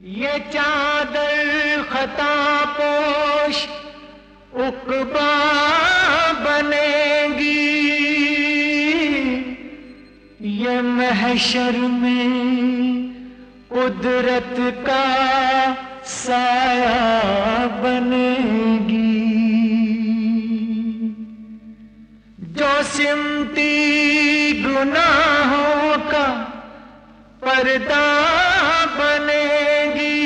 ये चादर खता पोश उक़बा बनेगी, ये महशर में कुदरत का साया बनेगी। जो सिमटी गुनाहों का पर्दा बनेगी,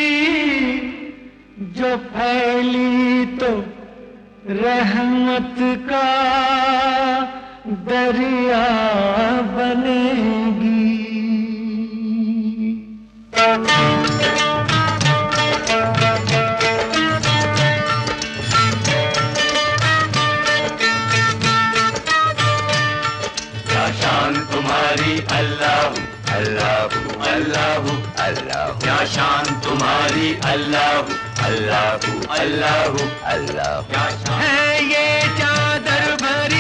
जो फैली तो रहमत का दरिया बनेगी। क्या शान तुम्हारी अल्लाह अल्लाह अल्लाह अल्लाह, क्या शान तुम्हारी अल्लाह अल्लाह अल्लाह अल्लाह, क्या शान है ये चादर भरी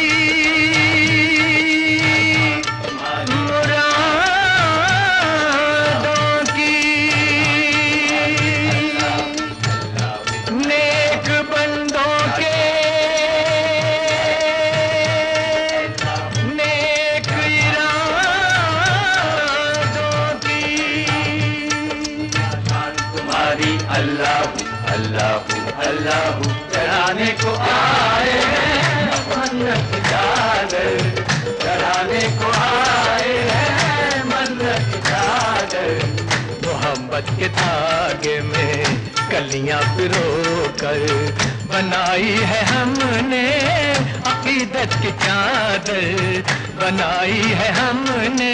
अल्लाह अल्लाह अल्लाह, चढ़ाने को आए हैं मन्नत की चादर, चढ़ाने को आए हैं मन्नत की चादर। मोहब्बत के धागे में कलियां पिरो कर बनाई है हमने अकीदत की चादर, बनाई है हमने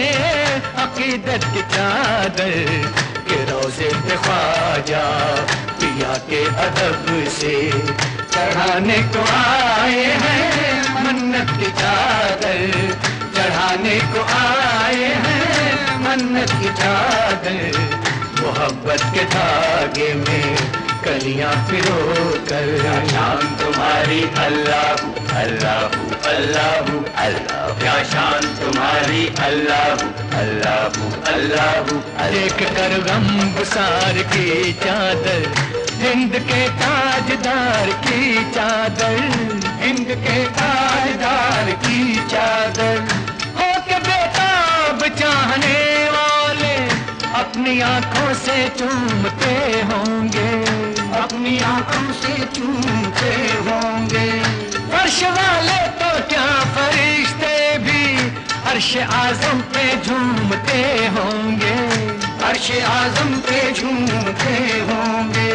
अकीदत की चादर। के रोज़े पे ख्वाजा पिया के अदब से चढ़ाने को आए हैं मन्नत की चादर, चढ़ाने को आए हैं मन्नत की चादर। मोहब्बत के धागे में कलियां पिरो कर, शान तुम्हारी अल्लाह अल्लाह अल्लाह अल्लाह, क्या शान तुम्हारी अल्लाह अल्लाह अल्लाह। देख कर गम गुसार की चादर, हिंद के ताजदार की चादर, हिंद के ताजदार की चादर। हो के बेताब चाहने वाले अपनी आंखों से चूमते होंगे, अपनी आंखों से चूमते होंगे। फर्श वाले तो क्या फरिश्ते भी अर्श आज़म पे झूमते होंगे, अर्श आज़म पे झूमते होंगे।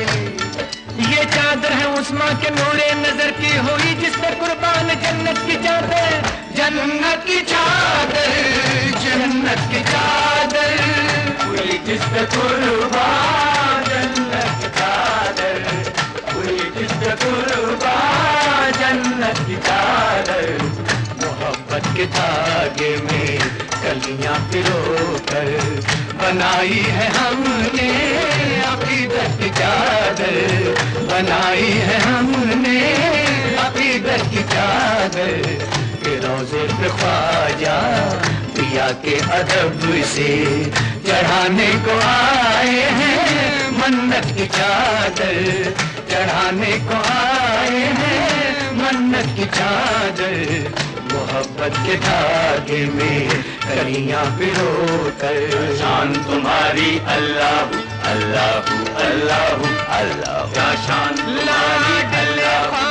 ये चादर है उस्मा के नूरे नजर की हुई, जिस पे कुर्बान जन्नत की चादर, जन्नत की चादर, जन्नत की चादर हुई जिस पे कुर्बान जन्नत की चादर, हुई जिस पे कुर्बान जन्नत की चादर। मोहब्बत के धागे में कलियां पिरो कर बनाई है हमने अकीदत की चादर, बनाई है हमने अकीदत की चादर। के रोज़े पे ख्वाजा पिया के अदब से चढ़ाने को आए हैं मन्नत की चादर, चढ़ाने को आए हैं मन्नत की चादर। मोहब्बत के धागे में कलियां पिरो कर, शान तुम्हारी अल्लाह अल्लाह अल्लाह अल्लाह, क्या शान तुम्हारी अल्लाह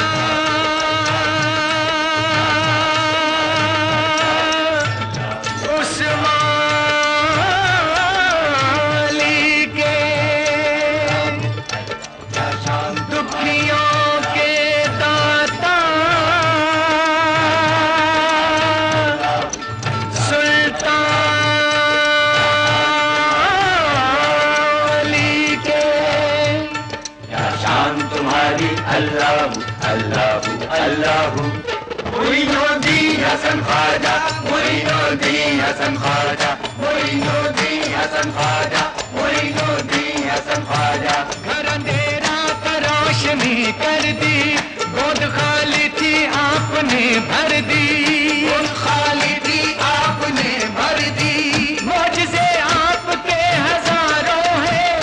अल्लाह अल्लाह अल्लाह। मोइनुद्दीन हसन ख्वाजा, मोइनुद्दीन हसन ख्वाजा, मोइनुद्दीन हसन ख्वाजा, मोइनुद्दीन हसन ख्वाजा। घर अंधेरा का रोशनी कर दी, गोद खाली थी आपने भर दी, गोद खाली थी आपने भर दी। मौजज़े आपके हजारों हैं,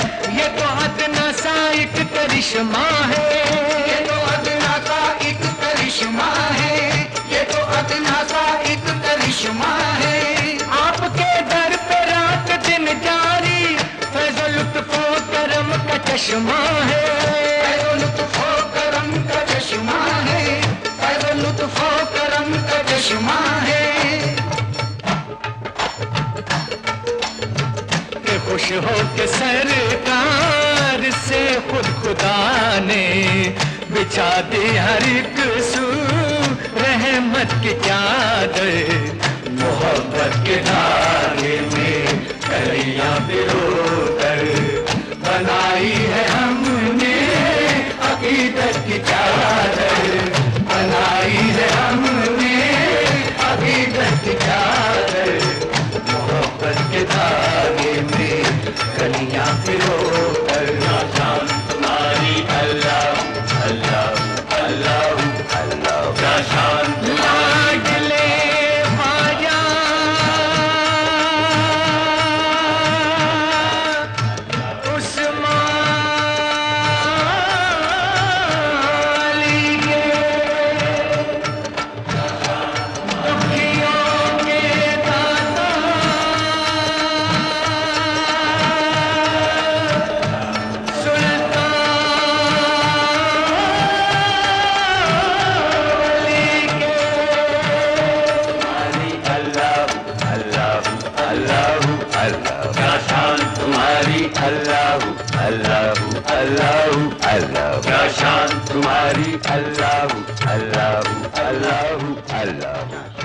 करिश्मा है, ये तो अदना सा एक करिश्मा है, ये तो अदना सा एक करिश्मा है। आपके दर पे रात दिन जारी फैज़ो लुत्फ़ो करम का चश्मा है, फैज़ो लुत्फ़ो करम का चश्मा है, फैज़ो लुत्फ़ो करम का चश्मा है। कि खुश हो के सरकार से खुद खुदा ने बिछा दी हर एक सू रहमत की चादर। मोहब्बत के धागे में कलियां पिरोकर बनाई है हमने अकीदत की चादर, बनाई है हमने अकीदत की चादर। मोहब्बत के धागे में कलियां पिरोकर शान तुम्हारी अल्लाह अल्लाह अल्लाह अल्लाह शान लाडले अल्लाह अल्लाह अल्लाह अल्लाह क्या शान तुम्हारी अल्लाह अल्लाह अल्लाह अल्लाह।